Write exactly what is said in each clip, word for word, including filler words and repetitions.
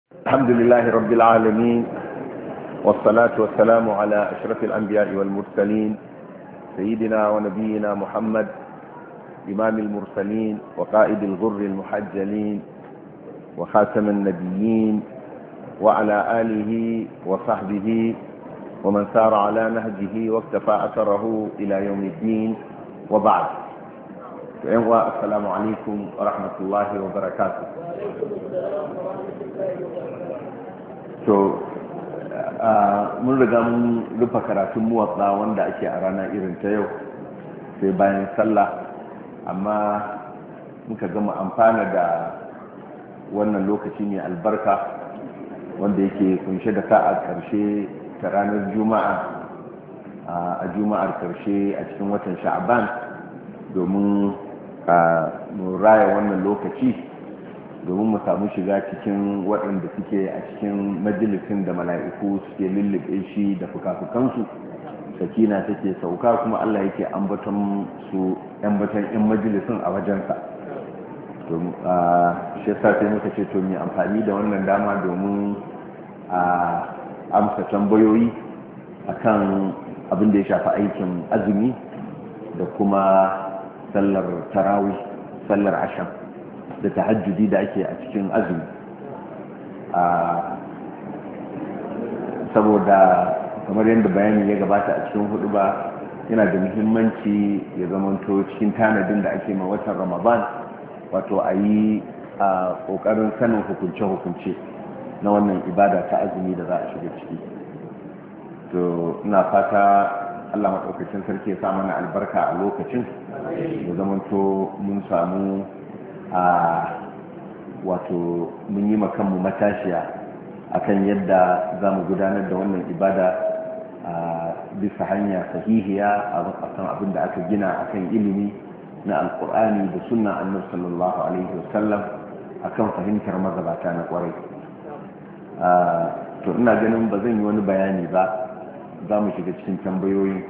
الحمد لله رب العالمين، والصلاة والسلام على أشرف الأنبياء والمرسلين، سيدنا ونبينا محمد إمام المرسلين وقائد الغر المحجلين وخاتم النبيين، وعلى آله وصحبه ومن سار على نهجه واكتفى أثره إلى يوم الدين، وبعد. السلام عليكم ورحمة الله وبركاته. to mun riga mun rufe karatun muwatsa wanda ake a rana irin ta yau sai bayan sallah, amma muka gama amfana da wannan lokaci mai albarka wanda yake kunshe da sa'a karshe ta ranar juma'a a juma'ar karshe a cikin watan sha'ban domin mu raya wannan lokaci, domin mu samu shiga cikin waɗanda suke a cikin majalisin da mala'iku suke lullube shi da fuka-fukansu, sakina take sauka kuma Allah yake ambaton su ambaton yan majalisin a wajensa. to shi yasa sai muka ce to mu amfani da wannan dama domin a amsa tambayoyi akan abin da ya shafi aikin azumi da kuma sallar tarawih, sallar asham da tahajjudi da ake a cikin azumi. Saboda kamar yadda bayani ya gabata a cikin hudu ba, yana da muhimmanci ya zamanto cikin tanadin da ake ma watan ramadan, wato a yi a kokarin sanin hukunce-hukunce na wannan ibada ta azumi da za a shiga ciki. To ina fata Allah maɗaukacin sarki ya sa mana albarka a lokacin da zamanto mun samu a wato mun yi makanmu matashiya akan yadda za mu gudanar da wannan ibada a bisa hanya sahihiya a kan abin da aka gina akan ilimi na alkur'ani da sunna annabi sallallahu alaihi wasallam akan fahimtar magabata na kwarai. To ina ganin ba zan yi wani bayani ba, za mu shiga cikin tambayoyin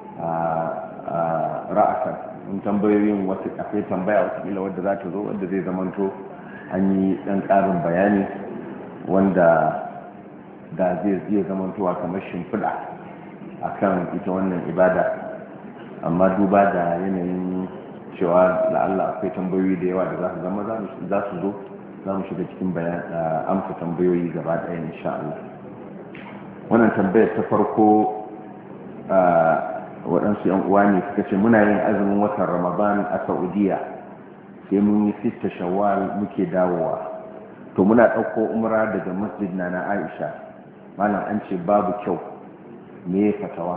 ra'asan. in tambayoyin wasu akwai tambaya watakila wadda za ta zo wadda zai zamanto an yi ɗan ƙarin bayani wanda da zai iya zamantowa kamar shimfiɗa a kan ita wannan ibada, amma duba da yanayin cewa la'alla akwai tambayoyi da yawa da za su zama za su zo, za mu shiga cikin amsa tambayoyi gaba ɗaya insha Allah. wannan tambayar ta farko waɗansu yan uwa ne suka ce muna yin azumin watan ramadan a saudiya, sai mun yi sita shawwal muke dawowa, to muna ɗauko umra daga masjid na na aisha, malam an ce babu kyau, me ya fatawa?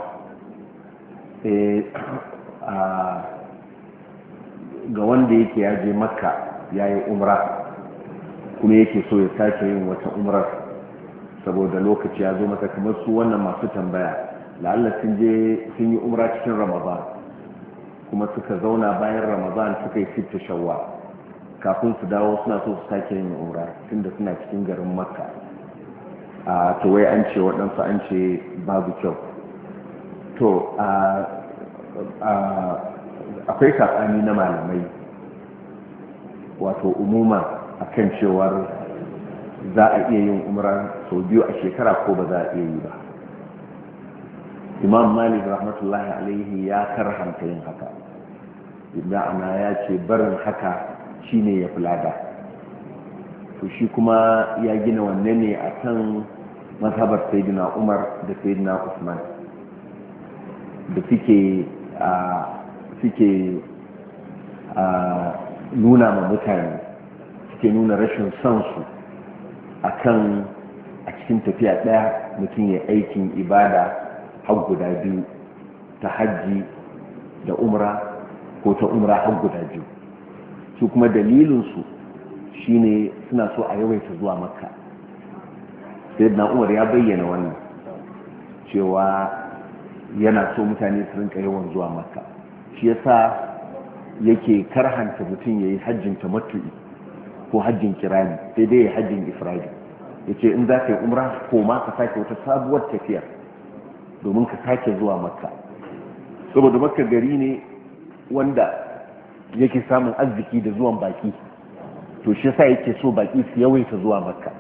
Ga wanda yake ya je makka ya yi umra kuma yake so ya sake yin wata umrar saboda lokaci ya zo masa, kamar su wannan masu tambaya la'alla sun je sun yi umra cikin ramadan kuma suka zauna bayan ramadan suka yi sita shawwal, kafin su dawo suna so su sake yin umra tunda suna cikin garin makka. a to wai an ce waɗansu an ce babu kyau. to akwai saɓani na malamai wato umuma akan cewar za a iya yin umra sau biyu a shekara ko ba za a iya yi ba. imam malik rahmatullahi alaihi ya karhanta yin haka, ma'ana ya ce barin haka shine ya fulada. to shi kuma ya gina wanne ne a kan mazhabar sayyidina umar da sayyidina usman da suke a suke a nuna ma mutane, suke nuna rashin son su akan a cikin tafiya daya mutum ya aikin ibada har guda biyu, ta hajji da umra ko ta umra har guda biyu. su kuma dalilinsu shine suna so a yawaita zuwa makka. sayyidina umar ya bayyana wannan cewa yana so mutane su rinka yawan zuwa makka, shi yasa yake karhanta mutum yayi hajjin tamattu'i ko hajjin kirani, sai dai ya hajjin ifradi. yace in za ka yi umra ko ma ka sake wata sabuwar tafiya domin ka sake zuwa makka, saboda makka gari ne wanda yake samun arziki da zuwan baki, to shi yasa yake so baki su yawaita zuwa makka.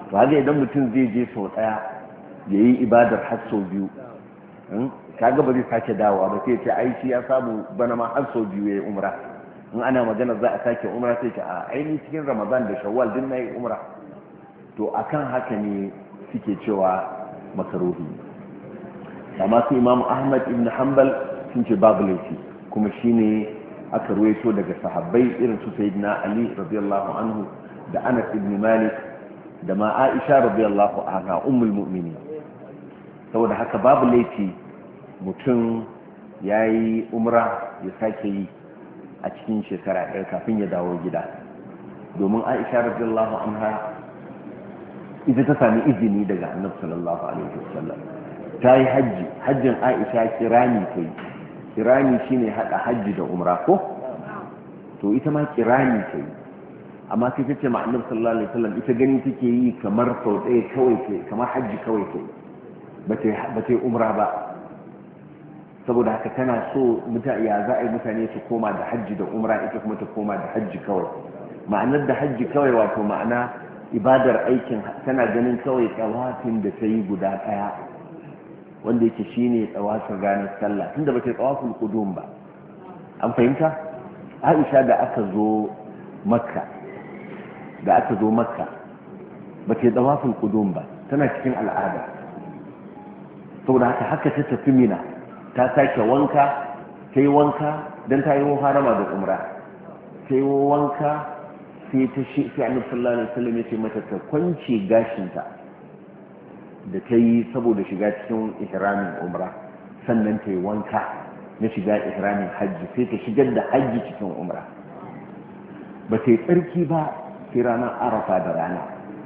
to haka idan mutum zai je sau daya ya yi ibadar har sau biyu kaga ba zai sake dawowa ba sai ce ai shi ya samu bana ma har sau biyu ya yi umra in ana magana za a sake umra sai ce a ainihin cikin ramadan da shawwal din na yi umra to akan haka ne suke cewa makaruhi amma su imamu ahmad ibn hanbal sun ce babu laifi kuma shine aka ruwaito daga sahabbai irin su sayyidina ali radiyallahu anhu da anas ibn malik da ma aisha radiyallahu anha ummul mu'minin saboda haka babu laifi mutum yayi umra ya sake yi a cikin shekara ɗaya kafin ya dawo gida domin aisha radiyallahu anha ita ta sami izini daga annabi sallallahu alaihi wasallam ta yi hajji hajjin aisha kirani kai kirani shine hada hajji da umra ko to ita ma kirani kai amma sai tace ma annabi sallallahu alaihi wasallam ita gani take yi kamar sau ɗaya kawai kai kamar hajji kawai kai bace bace umra ba saboda haka tana so mutane ya za a yi mutane su koma da hajji da umra ita kuma ta koma da hajji kawai ma'anar da hajji kawai wato ma'ana ibadar aikin tana ganin kawai tsawafin da ta yi guda ɗaya wanda yake shine tsawafin ranar sallah tunda ba ta yi tsawafin kudum ba an fahimta aisha da aka zo makka da aka zo makka ba ta yi tsawafin kudum ba tana cikin al'ada saboda haka haka ta tafi mina ta sake wanka ta yi wanka don ta yi harama da umra ta yi wanka sai ta shi sai annabi sallallahu alaihi wasallam ya ce mata ta kwance gashinta da ta yi saboda shiga cikin ihramin umra sannan ta yi wanka na shiga ihramin hajji sai ta shigar da hajji cikin umra ba ta yi tsarki ba sai ranar arafa da rana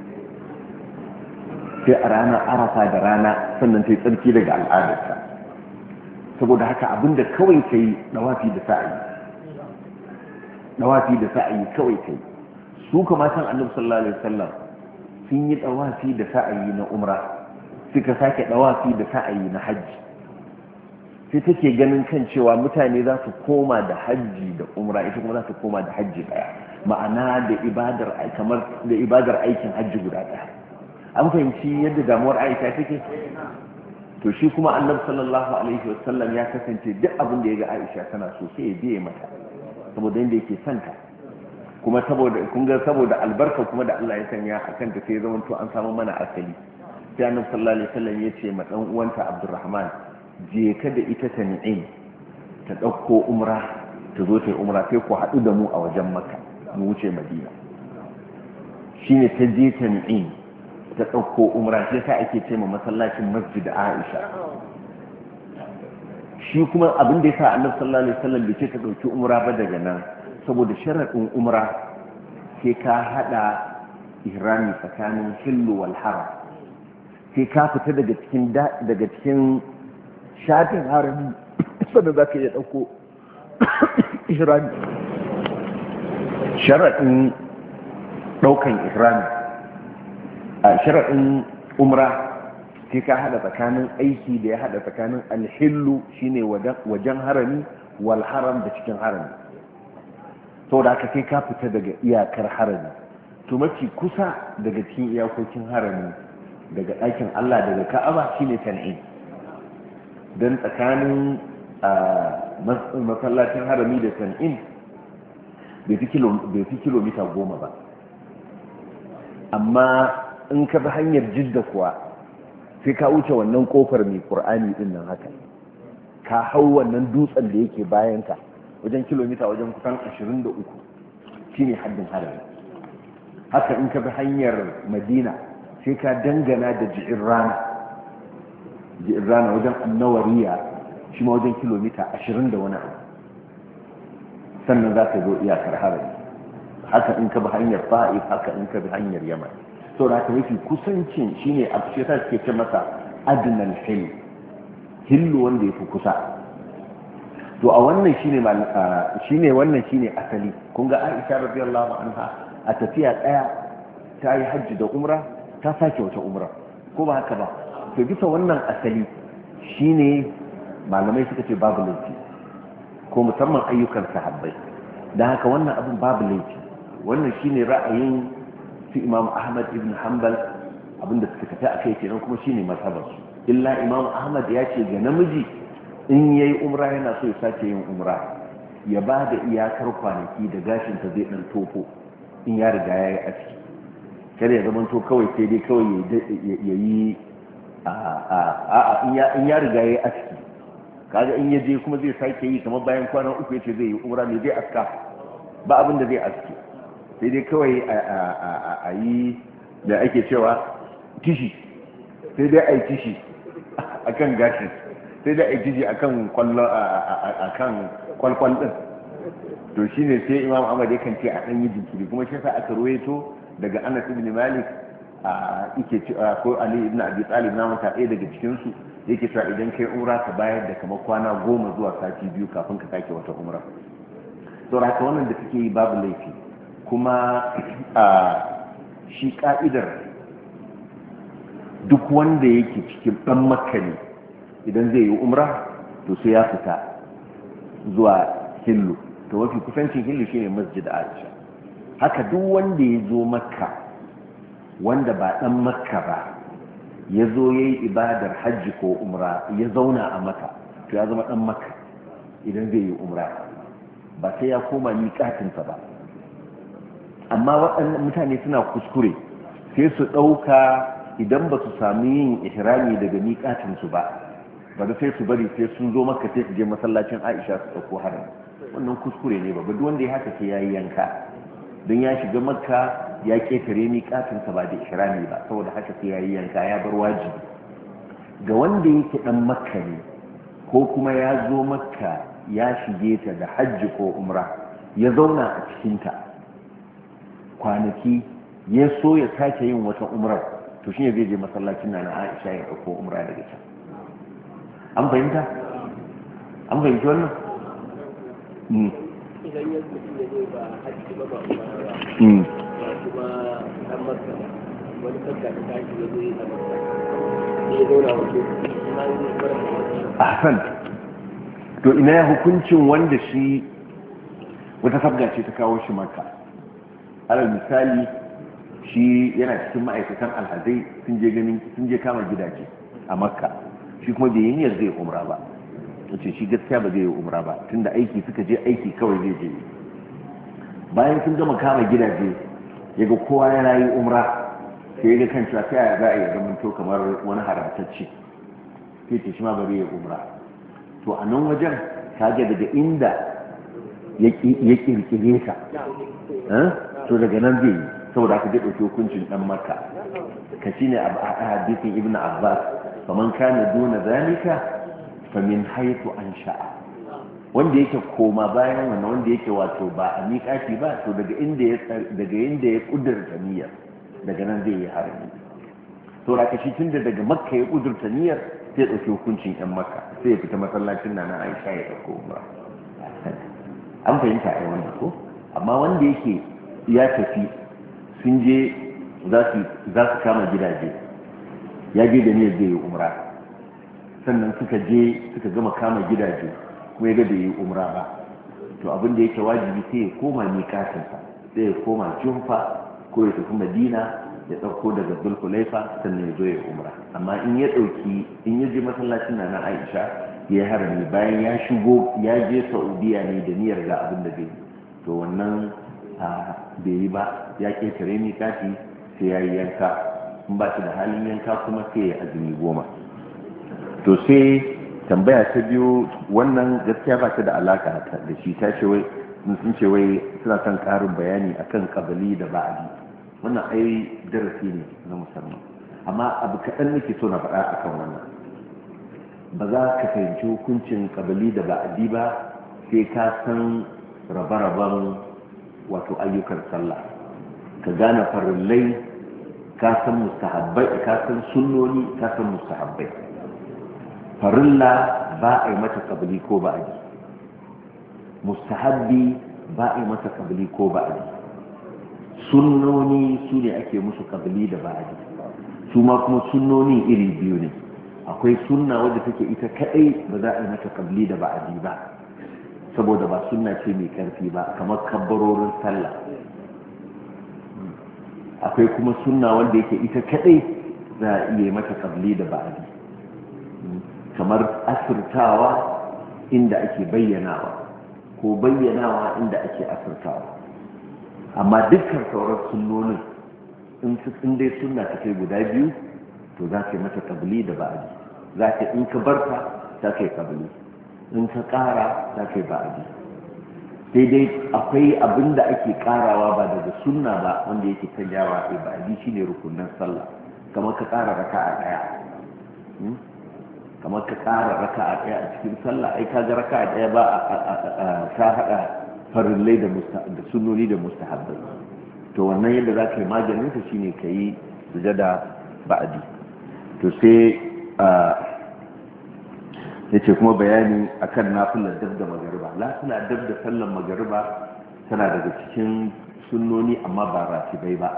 sai a ranar arafa da rana sannan ta yi tsarki daga al'adarta saboda haka abinda kawai ta yi dawafi da sa'ayi dawafi da sa'ayi kawai ta yi su kuma san annabi sallallahu alaihi wasallam sun yi dawafi da sa'ayi na umra suka sake dawafi da sa'ayi na hajji sai take ganin kan cewa mutane za su koma da hajji da umra ita kuma za su koma da hajji daya ma'ana da ibadar kamar da ibadar aikin hajji guda daya an fahimci yadda damuwar Aisha take to shi kuma annabi sallallahu alaihi wasallam ya kasance duk abin da ya ga Aisha tana so sai ya biye mata saboda inda yake santa kuma saboda kun ga saboda albarka kuma da Allah ya sanya akan ta sai ya zama to an samu mana asali sai annabi sallallahu alaihi wasallam ya ce ma dan uwanta Abdurrahman je ka da ita ta ni'im ta dauko umra ta zo ta umra sai ku hadu da mu a wajen Makka mu wuce Madina shine ta je ta ni'im ta dauko umra sai sa ake ce ma masallacin Masjid Aisha shi kuma abin da yasa annabi sallallahu alaihi wasallam bai ce ta dauki umra ba daga nan saboda sharadin umra sai ka hada ihrami tsakanin hillu wal haram sai ka fita daga cikin daga cikin shafin harami sannan za ka iya ɗauko ihrami sharaɗin ɗaukan ihrami a sharaɗin umra sai ka haɗa tsakanin aiki da ya haɗa tsakanin alhillu shine wajen harami wal haram da cikin harami sau da aka sai ka fita daga iyakar harami to mafi kusa daga cikin iyakokin harami daga ɗakin Allah daga Ka'aba shine Tan'im dan tsakanin masallacin harami da Tan'im bai fi kilomita goma ba amma in ka bi hanyar Jidda kuwa sai ka wuce wannan kofar mai Qur'ani din nan haka ka hau wannan dutsen da yake bayan ka wajen kilomita wajen kusan ashirin da uku shine haddin harami haka in ka bi hanyar Madina sai ka dangana da ji'in rana ji'in rana wajen annawariya shi ma wajen kilomita ashirin da wani abu sannan za ka zo iyakar harami haka in ka bi hanyar fa'if haka in ka bi hanyar yaman so da haka mafi kusancin shine a ce ta suke ce masa adnan hill hillu wanda ya fi kusa to a wannan shine shine wannan shine asali kun ga Aisha radiyallahu anha a tafiya daya ta yi hajji da umra ta sake wata umra ko ba haka ba to bisa wannan asali shine malamai suka ce babu laifi ko musamman ayyukan sahabbai dan haka wannan abin babu laifi wannan shine ra'ayin su Imam Ahmad ibn Hanbal abinda suka tafi a kai kenan kuma shine mazhabar su illa imam ahmad ya ce ga namiji in yayi umra yana so ya sake yin umra ya ba da iyakar kwanaki da gashin ta zai dan tofo in ya riga yayi aski kada ya zama to kawai sai dai kawai ya yi a a in ya riga yayi aski kaga in ya je kuma zai sake yi kamar bayan kwana uku yace zai yi umra ne zai aska ba abin da zai aski sai dai kawai a yi da ake cewa tishi sai dai a yi tishi a kan gashin sai dai a yi tishi a kan kwalkwal ɗin to shi ne sai imam ahmad yakan ce a ɗan yi jinkiri kuma shi sa aka ruwaito daga anas ibn malik a ike cewa ko ali ibn abi talib na mata ɗaya daga cikinsu yake cewa idan kai umra ka bayar da kamar kwana goma zuwa sati biyu kafin ka sake wata umra to haka wannan da suke yi babu laifi kuma a shi ka'idar duk wanda yake cikin ɗan makka ne idan zai yi umra to sai ya fita zuwa hillu to mafi kusancin hillu shine masjid aisha haka duk wanda ya zo makka wanda ba ɗan makka ba ya zo ya yi ibadar hajji ko umra ya zauna a makka to ya zama ɗan makka idan zai yi umra ba sai ya koma miƙatinsa ba amma waɗannan mutane suna kuskure sai su ɗauka idan ba su sami yin ihrami daga miƙatinsu ba ba da sai su bari sai sun zo maka sai su je masallacin aisha su ɗauko haram wannan kuskure ne ba duk wanda ya haka sai ya yi yanka don ya shiga makka ya ƙetare miƙatinsa ba da ihrami ba saboda haka sai ya yi yanka ya bar wajibi ga wanda yake ɗan makka ne ko kuma ya zo makka ya shige ta da hajji ko umra ya zauna a cikinta kwanaki ya so ya sake yin wata umrar to shine zai je masallacin na Aisha ya dauko umra daga can an fahimta an fahimci wannan mm idan ya mutum ya zo ba hajji ba ba umra ba mm ba kuma dan makka wani kanka da tashi ya zo ya zama ne ya zauna wato ina yi umra ahsan to ina ya hukuncin wanda shi wata sabga ce ta kawo shi makka alal misali shi yana cikin ma'aikatan alhazai sun je ganin sun je kama gidaje a makka shi kuma bai yi niyyar zai umra ba wace shi gaskiya ba zai yi umra ba tunda aiki suka je aiki kawai zai je bayan sun gama kama gidaje ya ga kowa yana yi umra sai ya ga kan cewa ta za a yi zamanto kamar wani haramtacce sai ce shi ma bari ya umra to a nan wajen kaga daga inda ya kirkire ka to daga nan zai yi saboda aka zai ɗauki hukuncin ɗan maka ka shi ne a hadisin ibn abbas faman kana duna zalika famin haitu an sha'a wanda yake koma bayan wannan wanda yake wato ba a miƙaci ba to daga inda ya daga inda ya kudurta niyyar daga nan zai yi harami to da shi tunda daga makka ya kudurta niyyar sai ɗauki hukuncin ɗan makka sai ya fita masallacin na na aisha ya ɗauko umra an fahimta ai wannan ko amma wanda yake ya tafi sun je za su kama gidaje ya je da niyyar zai yi umra sannan suka je suka gama kama gidaje kuma ya ga da yi umra ba to abin da yake wajibi sai ya koma miƙatinsa sai ya koma jufa ko ya tafi madina ya ɗauko daga zulhulaifa sannan ya zo ya umra amma in ya ɗauki in ya je masallacin na na aisha ya harami bayan ya shigo ya je saudiya ne da niyyar ga abin da zai yi to wannan bai yi ba ya ƙetare miƙati sai ya yi yanka in ba shi da halin yanka kuma sai ya azumi goma to sai tambaya ta biyu wannan gaskiya ba ta da alaka da shi ta ce wai sun ce wai suna son ƙarin bayani akan kabali da ba'adi wannan ai darasi ne na musamman amma abu kaɗan nake so na faɗa akan wannan ba za ka fahimci hukuncin kabali da ba'adi ba sai ka san rabe-raben wato ayyukan sallah ka gane farillai ka san mustahabbai ka san sunnoni ka san mustahabbai farilla ba a yi mata kabali ko ba'adi mustahabbi ba a yi mata kabali ko ba'adi sunnoni su ne ake musu kabali da ba'adi su ma kuma sunnoni iri biyu ne akwai sunna wadda take ita kadai ba za a yi mata kabali da ba'adi ba saboda ba sunna ce mai karfi ba kamar kabbarorin sallah akwai kuma sunna wanda yake ita kadai za a iya mata qabli da ba'di kamar asirtawa inda ake bayyanawa ko bayyanawa inda ake asirtawa amma dukkan sauran sunnonin in dai sunna ta kai guda biyu to za ka yi mata qabli da ba'di za ka in ka barta za ka yi qabli in ka ƙara za ka yi ba'di sai dai akwai abin da ake ƙarawa ba daga sunna ba wanda yake canjawa a ba'di shine rukunin sallah kamar ka ƙara raka'a ɗaya kamar ka ƙara raka'a ɗaya a cikin sallah ai kaga raka'a ɗaya ba a ka haɗa farillai da sunnoni da mustahabbai to wannan yadda za ka yi maganin ta shine ka yi sujada ba'di to sai ya ce kuma bayani akan nafilar dab da magariba nafila dab da sallan magariba tana daga cikin sunnoni amma ba ratibai ba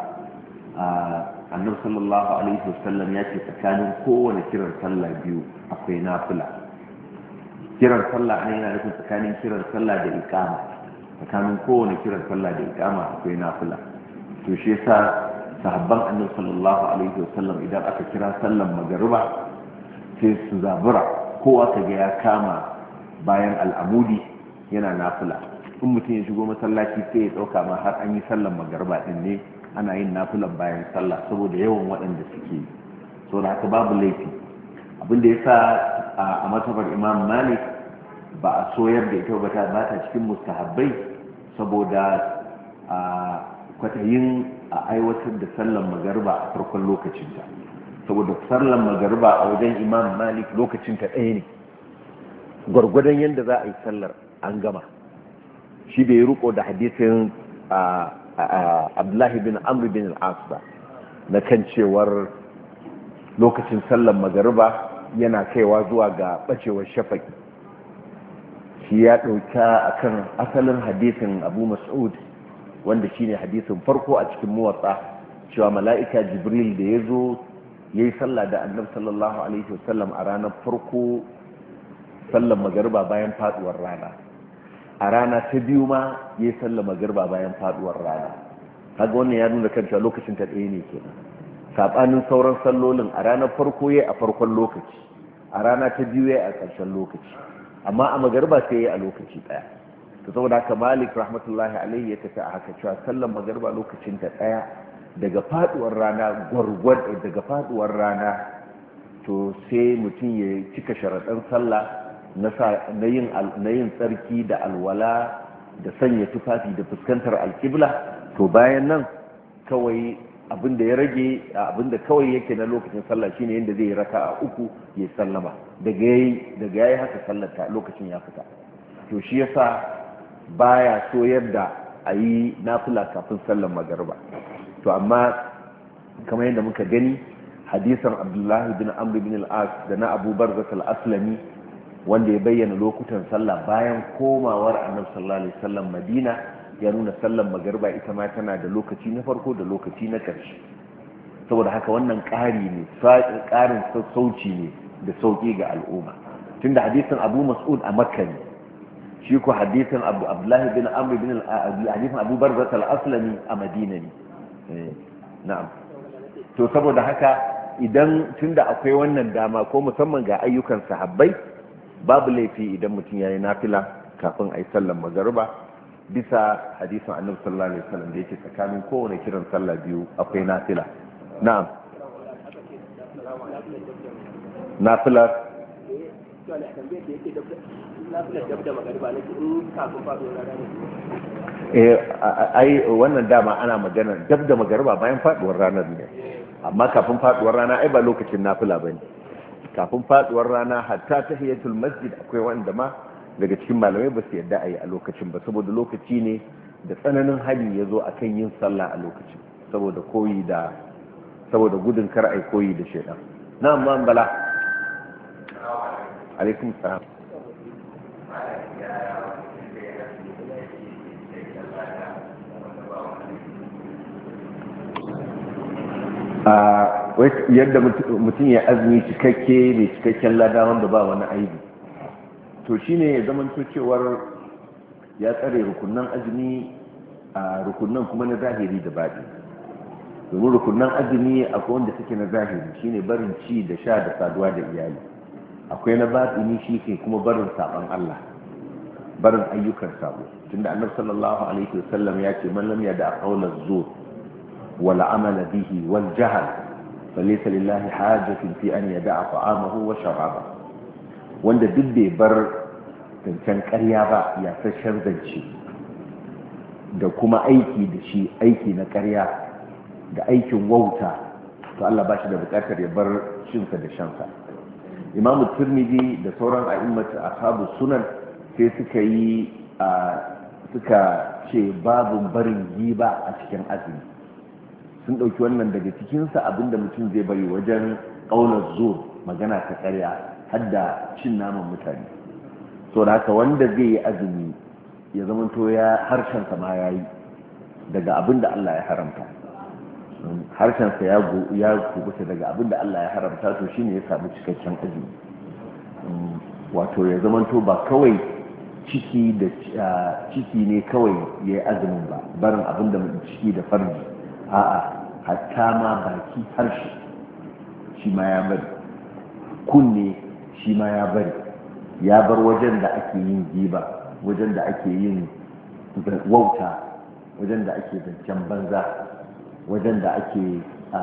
annabi sallallahu alaihi wasallam ya ce tsakanin kowane kiran sallah biyu akwai nafila kiran sallah ne yana nufin tsakanin kiran sallah da iqama tsakanin kowane kiran sallah da iqama akwai nafila to shi yasa sahabban annabi sallallahu alaihi wasallam idan aka kira sallan magariba sai su zabura kowa kaga ya kama bayan al'amudi yana nafila in mutum ya shigo masallaci sai ya dauka ma har an yi sallan magariba din ne ana yin nafilan bayan sallah saboda yawan waɗanda suke yi saboda haka babu laifi abinda ya sa a matabar imam malik ba a soyar da ita ba ta cikin mustahabbai saboda a kwatayin a aiwatar da sallan magariba a farkon lokacinta saboda sallan magariba a wajen imam malik lokacinta ɗaya ne gwargwadon yadda za a yi sallar an gama shi bai riko da hadisin abdullahi bin amr bin al'asa na kan cewar lokacin sallan magariba yana kaiwa zuwa ga bacewar shafaki shi ya ɗauka akan asalin hadisin abu mas'ud wanda shine hadisin farko a cikin muwatsa cewa mala'ika jibril da ya zo ya yi sallah da annabi sallallahu alaihi wasallam a ranar farko sallan magariba bayan faduwar rana a rana ta biyu ma ya yi sallan magariba bayan faduwar rana kaga wannan ya nuna kanta lokacin ta ɗaya ne kenan sabanin sauran sallolin a ranar farko ya a farkon lokaci a rana ta biyu ya a ƙarshen lokaci amma a magariba sai ya a lokaci ɗaya to saboda haka malik rahmatullahi alaihi ya tafi a haka cewa sallan magariba lokacin ta ɗaya daga faduwar rana gwargwad daga faduwar rana to sai mutum ya cika sharaɗin sallah na yin tsarki da alwala da sanya tufafi da fuskantar alƙibla to bayan nan kawai abinda ya rage abinda kawai yake na lokacin sallah shine yadda zai raka a uku ya sallama daga yayi daga yayi haka sallata lokacin ya fita to shi yasa baya so yadda a yi nafila kafin sallar magariba to amma kamar yadda muka gani hadisan abdullahi bin amr bin al-as da na abu barzat al-aslami wanda ya bayyana lokutan sallah bayan komawar annabi sallallahu alaihi wasallam madina ya nuna sallar magariba ita ma tana da lokaci na farko da lokaci na ƙarshe saboda haka wannan ƙari ne ƙarin sassauci ne da sauƙi ga al'umma tunda hadisin abu mas'ud a makka ne shi ko hadisin abdullahi bin amr bin al-hadisin abu barzat al-aslami a madina ne na'am to saboda haka idan tunda akwai wannan dama ko musamman ga ayyukan sahabbai babu laifi idan mutum yayi nafila kafin ayi sallar magariba bisa hadisin annabi sallallahu alaihi wasallam da yake tsakanin kowane kiran sallah biyu akwai nafila na'am nafila eh ai wannan dama ana magana dab da magariba bayan faduwar ranar ne amma kafin faduwar rana ai ba lokacin nafila bane kafin faduwar rana hatta tahiyatul masjid akwai wanda ma daga cikin malamai ba su yadda ayi a lokacin ba saboda lokaci ne da tsananin hali ya zo akan yin sallah a lokacin saboda koyi da saboda gudun kar ai koyi da shaidan na'am man bala alaikum salam a yadda mutum ya azumi cikakke mai cikakken lada wanda ba wani aibi to shine ya zamanto cewar ya tsare rukunan azumi a rukunan kuma na zahiri da baɗi domin rukunan azumi akwai wanda suke na zahiri shine barin ci da sha da saduwa da iyali, akwai na batini shi ke kuma barin saban Allah, barin ayyukan sabo. tunda annabi sallallahu alaihi wasallam ya ce man lam yada qawla zur wal amala bihi wal jahl falaysa lillahi hajatun fi an yada ta'amahu wa sharabahu, wanda duk bai bar zancen ƙarya ba ya sashen zance da kuma aiki da shi, aiki na ƙarya da aikin wauta, to Allah ba shi da buƙatar ya bar shinsa da shansa. Imam Tirmidhi da sauran a'immatu ashabu sunan sai suka yi suka ce babu barin giba a cikin azumi, sun ɗauki wannan daga cikinsa abinda mutum zai bari wajen ƙaunar zuwa magana ta ƙarya har da cin naman mutane. So da haka wanda zai yi azumi ya zama to ya harshensa ma ya yi daga abinda Allah ya haramta, harshensa ya kubuta daga abinda Allah ya haramta, to shine ya samu cikakken azumi. Wato ya zama to ba kawai ciki da ciki ne kawai ya yi azumin ba, barin abinda ciki da farji, a'a hatta ma baki harshe shi ma ya bari, kunne shi ma ya bari, ya bar wajen da ake yin giba, wajen da ake yin wauta, wajen da ake zancen banza, wajen da ake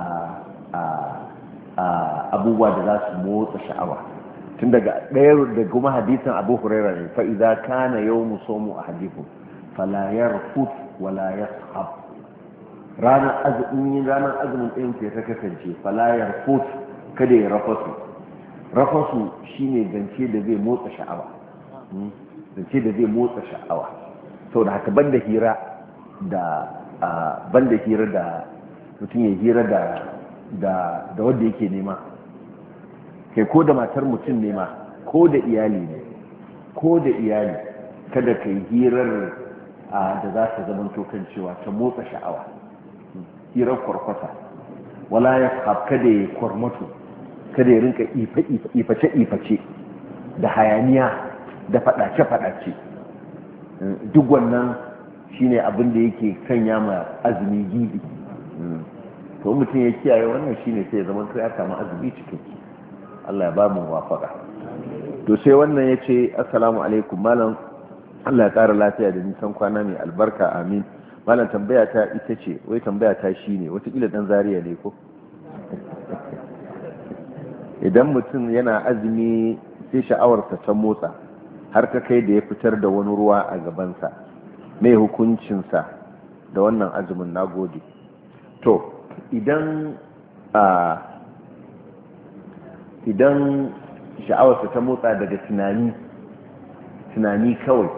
abubuwa da za su motsa sha'awa. tun daga ɗaya da kuma hadisin Abu Hurairah ne, fa idza kana yawmu sawmu ahadikum fala yarfut wala yashab, ranar azumin ranar azumin ɗayan ke ta kasance fala yarfut, kada ya rafasu. Rafasu shine zance da zai motsa sha'awa, zance da zai motsa sha'awa. saboda haka banda hira da banda hira da mutum ya hira da da da wanda yake nema, kai ko da matar mutum nema, ko da iyali ne, ko da iyali, kada kai hirar da za ta zama tokan cewa ta motsa sha'awa, hirar kwarkwata. wala ya kada ya kwarmato, kada ya rinka iface-iface da hayaniya da fadace-fadace. duk wannan shine abin da yake sanya ma azumi gibi. to mutum ya kiyaye wannan shine sai ya zama to ya samu azumi cikakke. Allah ya ba mu wafaka. to sai wannan yace assalamu alaikum malam, Allah ya kara lafiya da nisan kwana mai albarka, amin. malam tambaya ta ita ce, wai tambaya ta shine watakila dan Zariya ne ko idan mutum yana azumi sai sha'awarsa ta motsa har ta kai da ya fitar da wani ruwa a gabansa, mai hukuncinsa da wannan azumin? Nagode. to idan a idan sha'awarsa ta motsa daga tunani tunani kawai,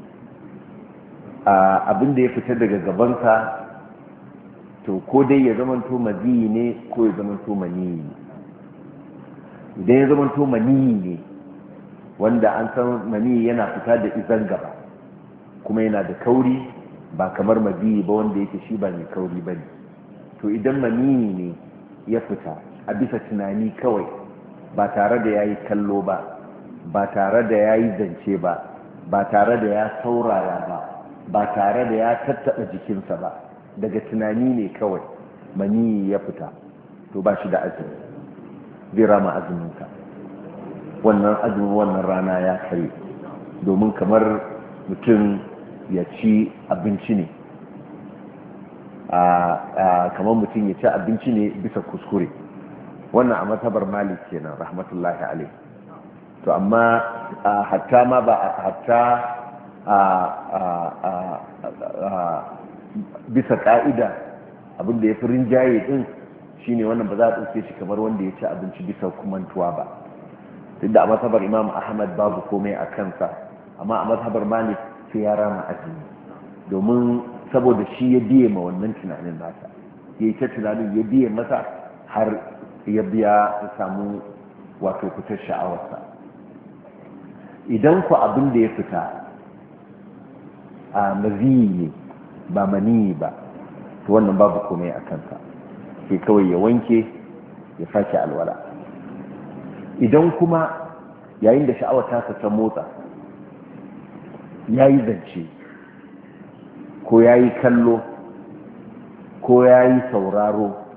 abin da ya fitar daga gabansa, to ko dai ya zamanto maziyi ne ko ya zamanto maniyi ne. idan ya zamanto maniyi ne, wanda an san maniyi yana fita da izan gaba kuma yana da kauri, ba kamar maziyi ba wanda yake shi ba mai kauri ba ne. to idan maniyi ne ya fita a bisa tunani kawai, ba tare da ya yi kallo ba, ba tare da ya yi zance ba, ba tare da ya saurara ba, ba tare da ya tattaɓa jikinsa ba, daga tunani ne kawai maniyi ya fita, to ba shi da azumi, zai rama azuminka. wannan azumin wannan rana ya kare, domin kamar mutum ya ci abinci ne, kamar mutum ya ci abinci ne bisa kuskure. wannan a matabar Malik kenan rahmatullahi alaihi. to amma hatta ma ba hatta bisa ka'ida abin da ya fi rinjaye din shine wannan ba za a ɗauke shi kamar wanda ya ci abinci bisa kumantuwa ba, duk da a mazhabar Imam Ahmad babu komai a kansa, amma a mazhabar Malik sai ya rama azumi, domin saboda shi ya biye ma wannan tunanin nasa, ya yi ta tunanin ya biye masa har ya biya ya samu wato fitar sha'awarsa. idan ku abin da ya fita a maziyi ne ba maniyi ba, to wannan babu komai a kansa, sai kawai ya wanke ya sake alwala. idan kuma yayin da sha'awar tasa ta motsa ya yi zance ko ya yi kallo ko ya yi sauraro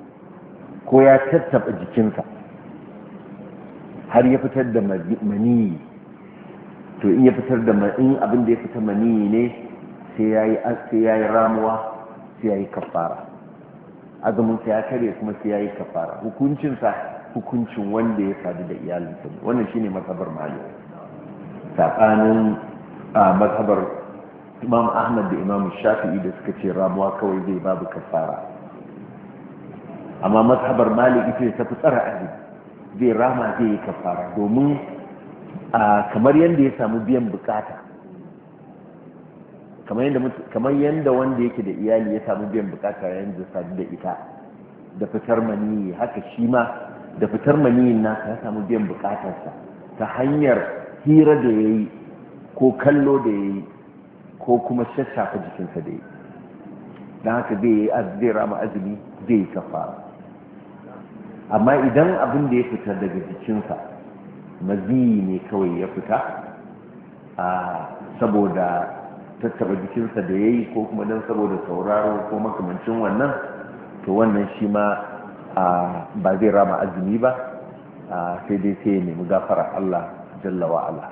ko ya tattaba jikinsa har ya fitar da maniyi, to in ya fitar da in abin da ya fita maniyi ne sai yayi sai yayi ramuwa, sai yayi kafara, azumin sa ya kare kuma sai yayi kafara. Hukuncin sa hukuncin wanda ya sadu da iyalinsa. Wannan shine mazhabar Malik. Sabanin mazhabar Imam Ahmad da Imam Shafi'i da suka ce ramuwa kawai zai babu kafara. Amma mazhabar Malik ita ta fi tsara azumi, zai rama zai yi kafara, domin kamar yadda ya samu biyan bukata, kamar yadda wanda yake da iyali ya samu biyan bukata yayin da sadu da ita da fitar maniyi, haka shi ma da fitar maniyin nasa ya samu biyan bukatarsa ta hanyar hira da ya yi ko kallo da ya yi ko kuma shashafa jikinsa da ya yi. don haka zai rama azumi zai yi kafara. Amma idan abin da ya fita daga jikinsa maziyi ne kawai ya fita a saboda tattaba jikinsa da ya yi ko kuma don saboda sauraro ko makamancin wannan, to wannan shi ma ba zai rama azumi ba, sai dai sai ya nemi gafara Allah jalla wa'ala.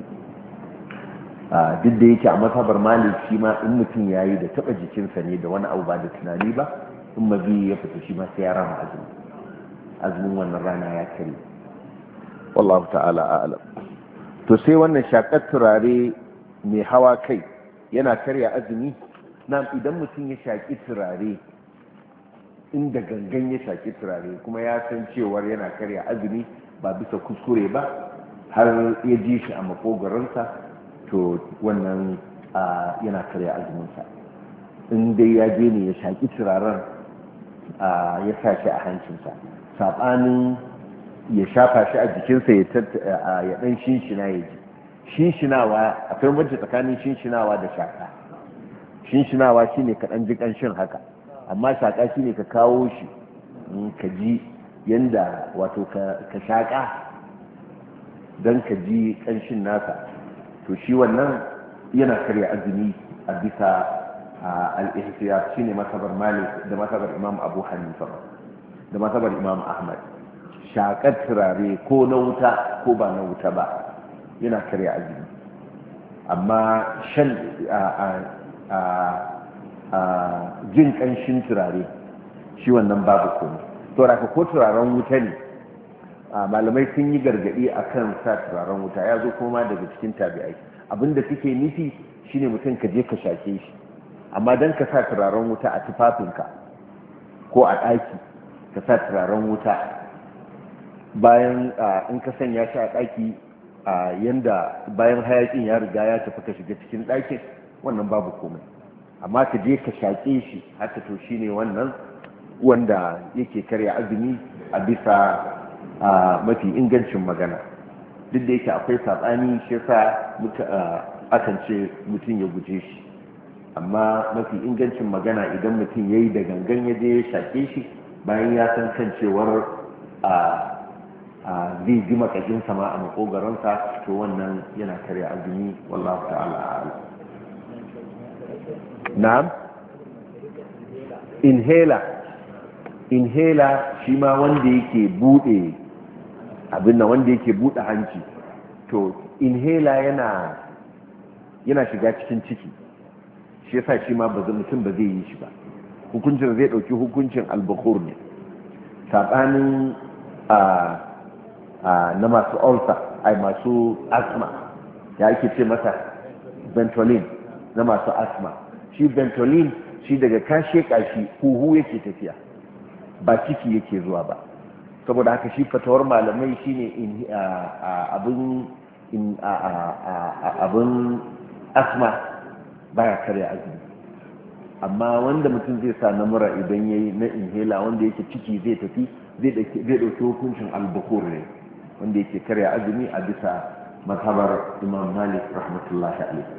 Duk da yake a mazhabar Malik shi ma in mutum ya yi da taba jikinsa ne da wani abu ba da tunani ba, in maziyi ya fita shi ma sai ya rama azumi, azumin wannan rana ya kare. Wallahu ta'ala a'lam. To sai wannan shakar turare mai hawa kai yana karya azumi. Na idan mutum ya shaki turare, inda gangan ya shaki turare kuma ya san cewar yana karya azumi ba bisa kuskure ba, har ya ji shi a makogaransa, to wannan yana karya azuminsa. In dai ya je ne ya shaki turaren ya sa shi a hancinsa, saɓanin ya shafa shi a jikinsa ya ɗan shinshina ya ji. Shinshinawa, akwai mace tsakanin shinshinawa da shaƙa. Shinshinawa shi ne ka ɗan ji ƙanshin haka, amma shaƙa shi ne ka kawo shi ka ji yanda wato ka shaƙa don ka ji ƙanshin nasa. To shi wannan yana karya azumi a bisa al-ihtiyar, shine masabar Malik da masabar Imam Abu Hanifa da masabar Imam Ahmad. Shakar turare ko na wuta ko ba na wuta ba yana karya azumi, amma shan jin kanshin turare shi wannan babu komai. To raka ko turaren wuta ne, malamai sun yi gargadi akan sa turaren wuta, ya zo kuma daga cikin tabi'ai. Abinda suke nufi shine mutum ka je ka shake shi, amma dan ka sa turaren wuta a tufafinka ko a ɗaki, ka sa turaren wuta bayan in ka sanya shi a ɗaki yanda bayan hayakin ya riga ya tafi ka shiga cikin ɗakin, wannan babu komai. Amma ka je ka shaƙe shi haka, to shine wannan wanda yake karya azumi a bisa mafi ingancin magana. Duk da yake akwai saɓani, shi yasa akan ce mutum ya guje shi, amma mafi ingancin magana idan mutum ya yi da gangan ya je ya shaƙe shi bayan ya san kan cewar zai ji makakin sama a makogaransa, to wannan yana karya azumi. Wallahu ta'ala a'lam. Na'am, inhaler inhaler shi ma wanda yake bude abin nan, wanda yake bude hanci, to inhaler yana yana shiga cikin ciki, shi yasa shi ma mutum ba zai yi shi ba. Hukuncin zai dauki hukuncin al-bukhur ne, sabanin a na masu ulcer, ai masu asthma, ya ake ce masa Ventolin na masu asthma. Shi Ventolin shi daga kashe kashi huhu yake tafiya, ba ciki yake zuwa ba. Saboda haka shi fatawar malamai shine abin abin asthma baya karya azumi. Amma wanda mutum zai sa na mura idan yayi na inhaler wanda yake ciki zai tafi, zai dauki hukuncin al-bukhur ne, wanda yake karya azumi a bisa mazhabar Imam Malik rahmatullahi alaihi.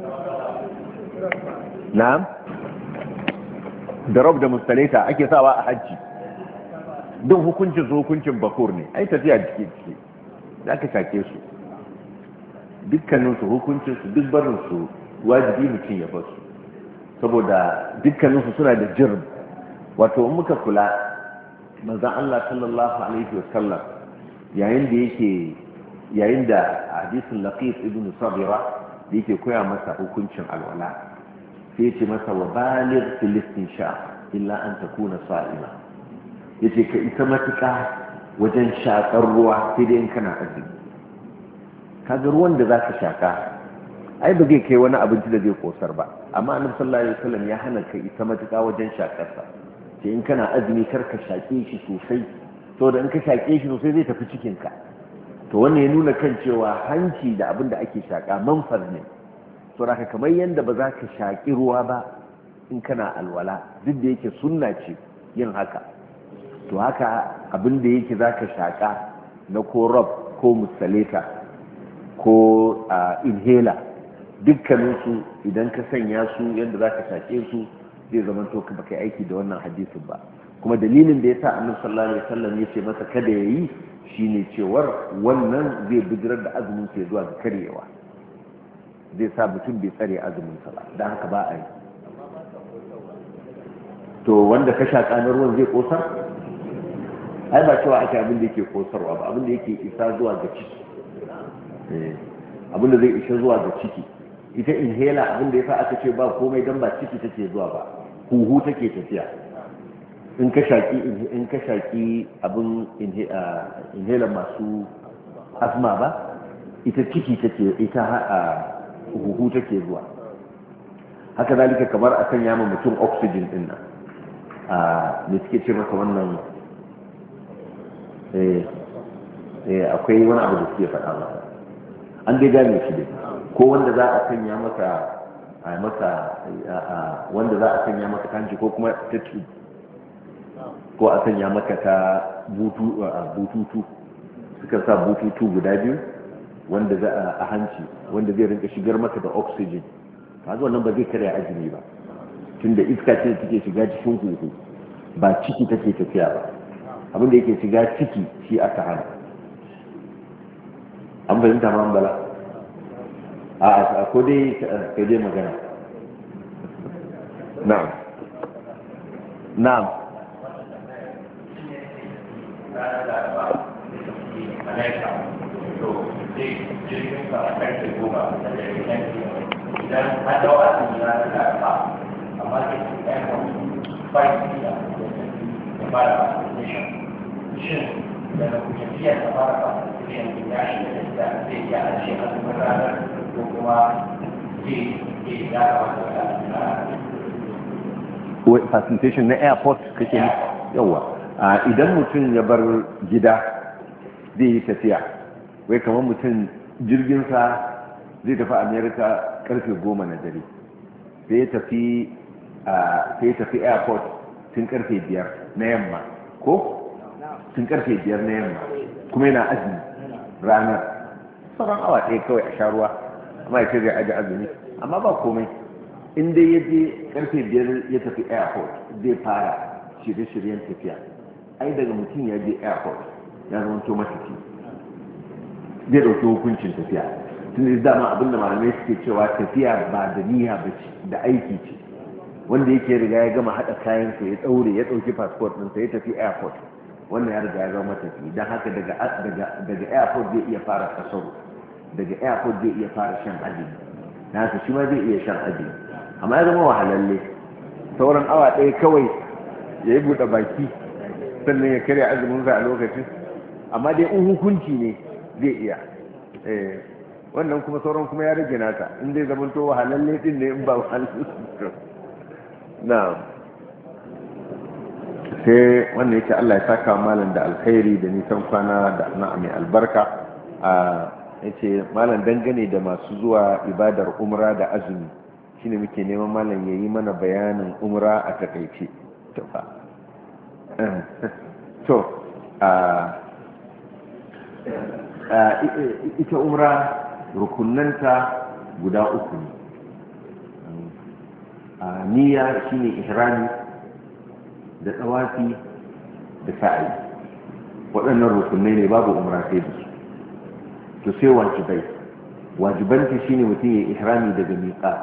Na'am, da rob da mustalaita ake sawa a hajji, duk hukuncin su hukuncin bakur ne, ai tafiya jike jike da aka shake su, dukkanin su hukuncin su duk barin su wajibi mutum ya bar su, saboda dukkanin su suna da jirm. Wato in muka kula manzon Allah sallallahu alaihi wasallam yayin da yake yayin da hadisin Laqit ibn Sabira da yake koya masa hukuncin alwala sai ya ce masa wa baligh fil istinsha illa an takuna sa'ima yace ka isa matuƙa wajen shakar ruwa sai dai in kana azumi kaga ruwan da zaka shaka ai ba zai kai wani abinci da zai kosar ba amma annabi sallallahu alaihi wasallam ya hana ka isa matuƙa wajen shakar sa sai in kana azumi kar ka shake shi sosai saboda in ka shake shi sosai zai tafi cikin ka to wannan ya nuna kan cewa hanci da abin da ake shaka manfar ne to haka kamar yanda ba za ka shaki ruwa ba in kana alwala duk da yake sunna ce yin haka to haka abin da yake za ka shaka na ko rob ko musaleta ko inhaler dukkaninsu idan ka sanya su yadda za ka shaƙe su zai zama to ka baka aiki da wannan hadisin ba kuma dalilin da ya sa annabi sallallahu alaihi wasallam ya ce masa kada ya yi shine cewar wannan zai bijirar da azumin sa zuwa ga karyewa zai sa mutum bai tsare azumin sa ba dan haka ba a yi to wanda ka shaƙa na ruwan zai kosar ai ba cewa ake abin da yake kosarwa ba abin da yake isa zuwa ga ciki abin da zai isa zuwa ga ciki ita inhaler abin da ya sa aka ce ba komai don ba ciki take zuwa ba huhu take tafiya in ka shaki in ka shaki abin inhaler masu asma ba ita ciki take ita huhu take zuwa haka zalika kamar a sanya ma mutum oxygen din nan a me suke ce masa wannan eh akwai wani abu da suke faɗa masa an dai gane shi dai ko wanda za a sanya maka a maka wanda za a sanya maka kanji ko kuma ta tu ko a sanya maka ta bututu suka sa bututu guda biyu wanda za a hanci wanda zai rinka shigar maka da oxygen kaga wannan ba zai karya azumi ba tunda iska ce take shiga cikin huhu ba ciki take tafiya ba abinda yake shiga ciki shi aka hana an fahimta ma bala a ko dai ka je magana na'am na'am idan an dawo asibiti na da ba amma ke ɗaya bai da ya fara vaccination shin daga tafiya ta fara vaccination ya shi da zai iya ashe a cikin ranar ko kuma zai ke ya kamata da facilitation na airport kake yawa idan mutum ya bar gida zai yi tafiya wai kamar mutum jirginsa zai tafi america karfe goma na dare sai ya tafi sai ya tafi airport tun karfe biyar na yamma ko tun karfe biyar na yamma kuma yana azumi ranar sauran awa ɗaya kawai a sha ruwa amma ya ce zai aji azumi amma ba komai in dai ya je karfe biyar ya tafi airport zai fara shirye-shiryen tafiya ai daga mutum ya je airport ya zama to matafi zai ɗauki hukuncin tafiya tun da dama abinda malamai suke cewa tafiya ba da niyya ba ce da aiki ce wanda yake riga ya gama haɗa kayansa ya ɗaure ya ɗauki passport ɗinsa ya tafi airport wannan ya riga ya zama matafi don haka daga airport zai iya fara kasaro daga airport zai iya fara shan azumi na haka shi ma zai iya shan azumi amma ya zama wahalalle sauran awa ɗaya kawai ya yi buɗe baki sannan ya karya azuminsa a lokacin amma dai in hukunci ne zai iya wannan kuma sauran kuma ya rage nata in dai zama to wahalalle din ne in ba wahalalle na sai wannan yake Allah ya saka malam da alkhairi da nisan kwana da na mai albarka a yace malam dangane da masu zuwa ibadar umra da azumi shine muke neman malam yayi mana bayanin umra a takaice to fa to a ita umra rukunanta guda uku ne a niyya shine ihrami da tsawafi da sa'i waɗannan rukunai ne babu umra sai da su to sai wajibai wajibanta shine mutum ya ihrami daga miqat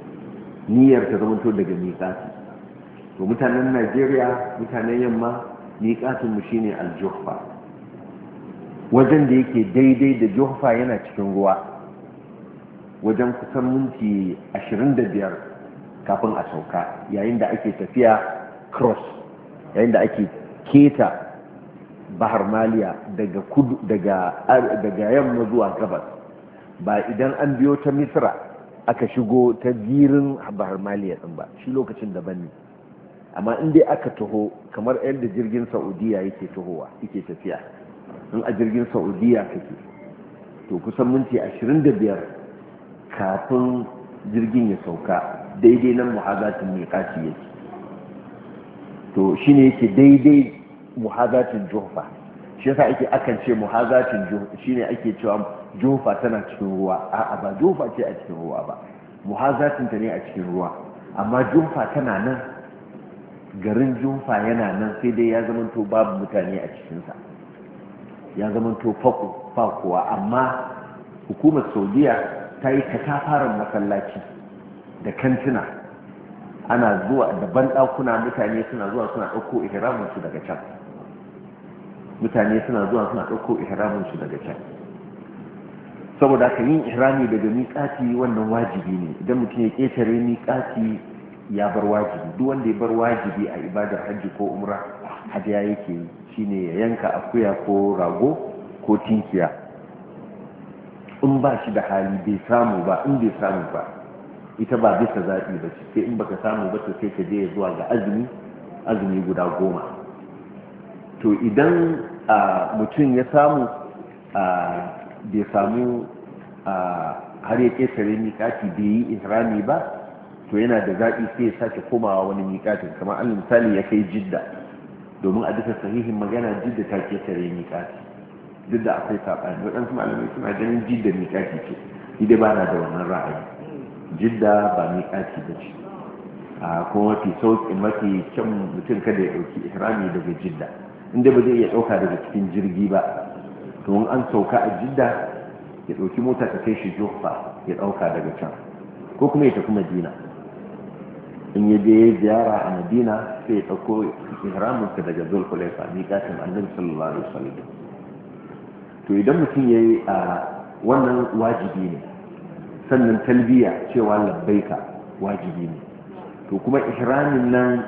niyyar ta zama to daga miqat to mutanen Najeriya mutanen yamma miƙatinmu shine al-juhfa wajen da yake daidai da juhfa yana cikin ruwa wajen kusan minti ashirin da biyar kafin a sauka yayin da ake tafiya cross yayin da ake keta bahar maliya daga kudu daga daga yamma zuwa gabas ba idan an biyo ta misra aka shigo ta girin bahar maliya din ba shi lokacin daban ne amma in dai aka taho kamar yadda jirgin saudiya yake tahowa yake tafiya in a jirgin saudiya kake to kusan minti ashirin da biyar kafin jirgin ya sauka daidai nan muhazatin miƙati yake to shine yake daidai muhazatin juhfa shi yasa ake akan ce muhazatin juhfa shine ake cewa juhfa tana cikin ruwa a'a ba juhfa ce a cikin ruwa ba muhazatin ta ne a cikin ruwa amma juhfa tana nan garin juhfa yana nan sai dai ya zamanto babu mutane a cikinsa ya zamanto fako fakowa amma hukumar saudiya ta yi katafaren masallaci da kantina ana zuwa da banɗakuna mutane suna zuwa suna ɗauko ihraminsu daga can mutane suna zuwa suna ɗauko ihraminsu daga can saboda haka yin ihrami daga miƙati wannan wajibi ne idan mutum ya ƙetare miƙati ya bar wajibi duk wanda ya bar wajibi a ibadar hajji ko umra hadiya yake yi shine ya yanka akuya ko rago ko tinkiya in ba shi da hali bai samu ba in bai samu ba ita ba bisa zaɓi ba ce sai in baka samu ba to sai ka je zuwa ga azumi azumi guda goma to idan mutum ya samu bai samu har ya ƙetare miƙati bai yi ihrami ba to yana da zaɓi sai ya sake komawa wani miƙatin kamar an misali ya kai jidda domin a duka sahihin magana jidda ta ƙetare miƙati duk da akwai saɓani waɗansu malamai suna ganin jidda miƙati ce idai ba na da wannan ra'ayi jidda ba miƙati ba ce a kuma mafi sauƙi mafi kyan mutum kada ya ɗauki ihrami daga jidda inda ba zai iya ɗauka daga cikin jirgi ba to in an sauka a jidda ya ɗauki mota ta kai shi juhfa ya ɗauka daga can ko kuma ya tafi madina in ya je ziyara a madina sai ya ɗauko ihraminsa daga zulkulaifa miƙatin annabi sallallahu alaihi wasallam to idan mutum ya yi a wannan wajibi ne sannan talbiya cewa labbaika wajibi ne to kuma ihramin nan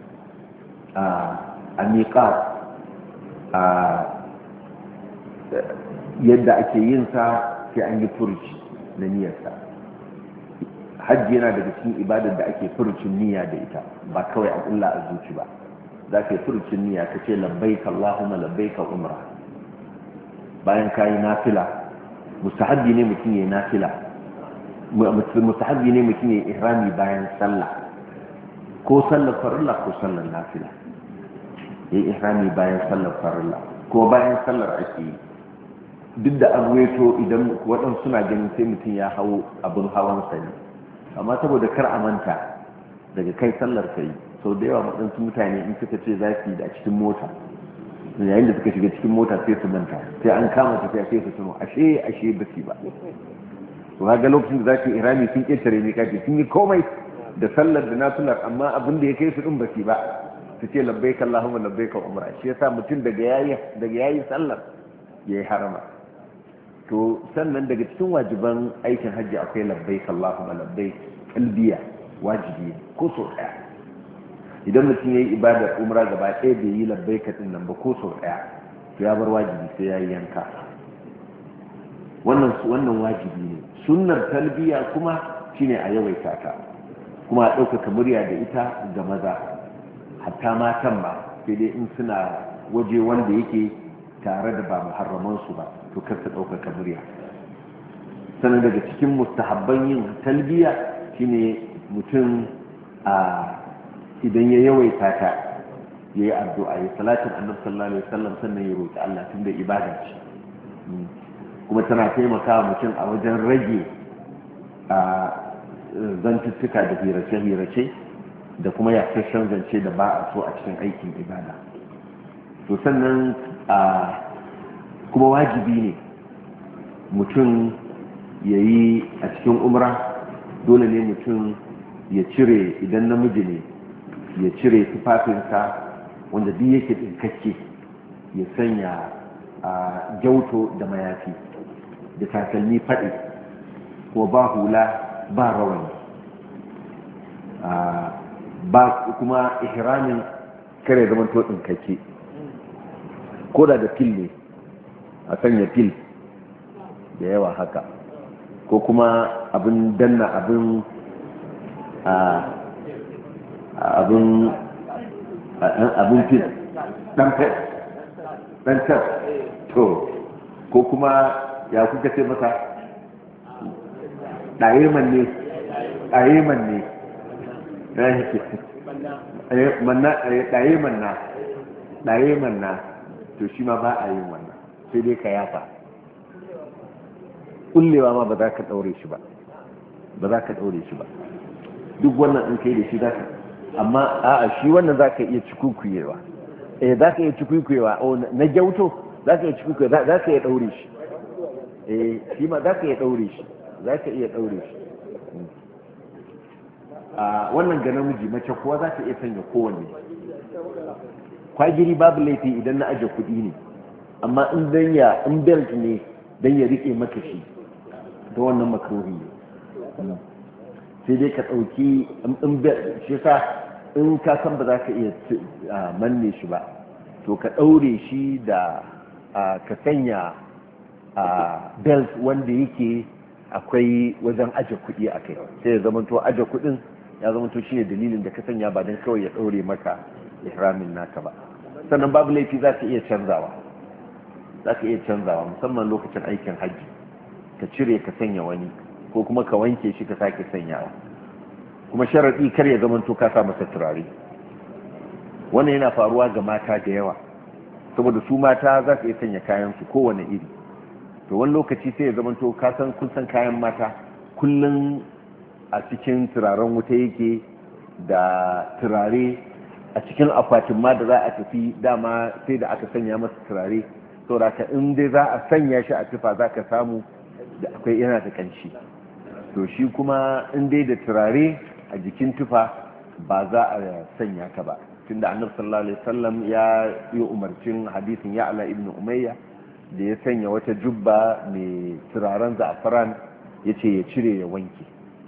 a miƙat a yadda ake yin sa sai an yi furuci na niyyarsa hajji yana daga cikin ibadar da ake furucin niyya da ita ba kawai a kulla a zuci ba za ka yi furucin niyya ka ce labbaika Allahumma labbaika umra bayan ka yi nafila mustahabbi ne mutum ya yi nafila mustahabbi ne mutum ya yi ihrami bayan sallah ko sallar farilla ko sallar nafila ya yi ihrami bayan sallar farilla ko bayan sallar ake yi duk da an weto idan waɗansu suna ganin sai mutum ya hau abin hawan sani amma saboda kar a manta daga kai sallar kai sau da yawa waɗansu mutane in suka ce za su yi da a cikin mota yayin da suka shiga cikin mota sai su manta sai an kama tafiya sai su tuno ashe ashe ba su ba to ga lokacin da za su irami sun ƙetare ne kaji sun yi komai da sallar da nasular amma abin da ya kai su ɗin ba su ba su ce labbaika Allahumma labbaika umra shi yasa mutum daga yayi daga yayi sallar yayi harama to sannan daga cikin wajiban aikin hajji akwai labbaik Allahumma labbaik kalbiya wajibi ko so daya idan mutum yayi ibadar umra gaba ɗaya bai yi labbaik din nan ba ko so daya to ya bar wajibi sai yayi yanka wannan wannan wajibi ne sunnar talbiya kuma shine a yawaita ta kuma a ɗaukaka murya da ita ga maza hatta matan ba sai dai in suna waje wanda yake tare da ba muharramansu ba to kar ta ɗaukaka murya sannan daga cikin mustahabban yin talbiya shine mutum a idan ya yawaita ta ya yi addu'a ya salatin annabi sallallahu alaihi wasallam sannan ya roƙi Allah tunda ibada ce kuma tana taimakawa mutum a wajen rage a zantuttuka da hirace-hirace da kuma yasashen zance da ba a so a cikin aikin ibada to sannan a kuma wajibi ne mutum ya yi a cikin umra dole ne mutum ya cire idan namiji ne ya cire tufafinsa wanda duk yake dinkakke ya sanya a gyauto da mayafi da takalmi faɗi ko ba hula ba rawani ba kuma ihramin kare zaman to dinkakke ko da da fil ne a sanya fil da yawa haka ko kuma abin danna abin abin abin fil dan fes dan tas to ko kuma ya kuka ce masa ɗayeman ne ɗayeman ne ɗayeman na ɗayeman na to shi ma ba a yin wannan sai dai ka yafa kullewa ma ba za ka ɗaure shi ba ba za ka ɗaure shi ba duk wannan in kai da shi za ka amma a'a shi wannan za ka iya cikukuyewa eh za ka iya cikukuyewa na gyauto za ka iya cikukuyewa za ka iya ɗaure shi eh shi ma za ka iya ɗaure shi za ka iya ɗaure shi a wannan ga namiji mace kuwa za ta iya sanya kowanne kwagiri babu laifi idan na aje kuɗi ne amma in dan ya in belt ne dan ya rike maka shi da wannan makruhi ne sai dai ka ɗauki in shi sa in ka san ba za ka iya manne shi ba to ka ɗaure shi da ka sanya belt wanda yake akwai wajen aje kuɗi a kai sai ya zamanto aje kuɗin ya zamanto shi ne dalilin da ka sanya ba don kawai ya ɗaure maka ihramin naka ba sannan babu laifi za ka iya canzawa za ka iya canzawa musamman lokacin aikin hajji ka cire ka sanya wani ko kuma ka wanke shi ka sake sanyawa kuma sharaɗi kar ya zamanto ka sa masa turare wannan yana faruwa ga mata da yawa saboda su mata za su iya sanya kayan su kowane iri to wani lokaci sai ya zamanto ka san kun san kayan mata kullum a cikin turaren wuta yake da turare a cikin akwatin ma da za a tafi dama sai da aka sanya masa turare saboda ka in dai za a sanya shi a tufa za ka samu da akwai yana da kanshi to shi kuma in dai da turare a jikin tufa ba za a sanya ka ba tunda annabi sallallahu alaihi wasallam ya yi umarcin hadisin ya'la ibn umayya da ya sanya wata jubba mai turaren za'afaran yace ya cire ya wanke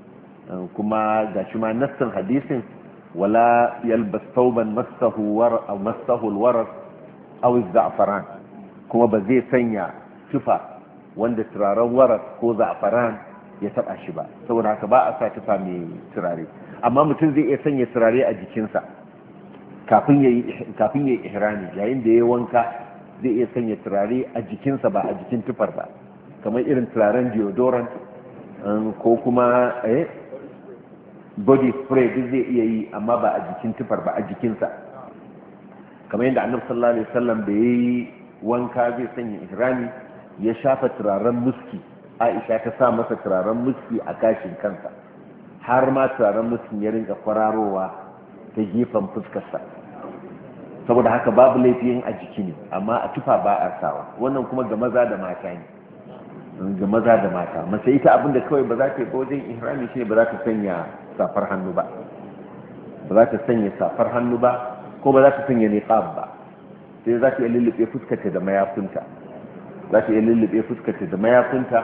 kuma gashi ma nassin hadisin wala yalbas thawban massahu war aw massahu alwaras aw za'afaran kuma ba zai sanya tufa wanda turaren waras ko za'afaran ya taba shi ba saboda haka ba a sa tufa mai turare amma mutum zai iya sanya turare a jikinsa kafin yayi kafin yayi ihrami yayin da yayi wanka zai iya sanya turare a jikinsa ba a jikin tufar ba kamar irin turaren deodorant ko kuma eh body spray duk zai iya yi amma ba a jikin tufar ba a jikinsa kamar yadda annabi sallallahu alaihi wasallam da yayi wanka zai sanya ihrami ya shafa turaren muski Aisha ta sa masa turaren muski a gashin kansa har ma turaren muskin ya rinka kwararowa ta gefen fuskarsa saboda haka babu laifin a jiki ne amma a tufa ba a sawa wannan kuma ga maza da mata ne ga maza da mata mace ita abinda kawai ba za ta yi wajen ihrami shi ne ba za ta sanya safar hannu ba ba za ta sanya safar hannu ba ko ba za ta sanya niqab ba sai za ta iya lullube fuskarta da mayafinta za ta iya lullube fuskarta da mayafinta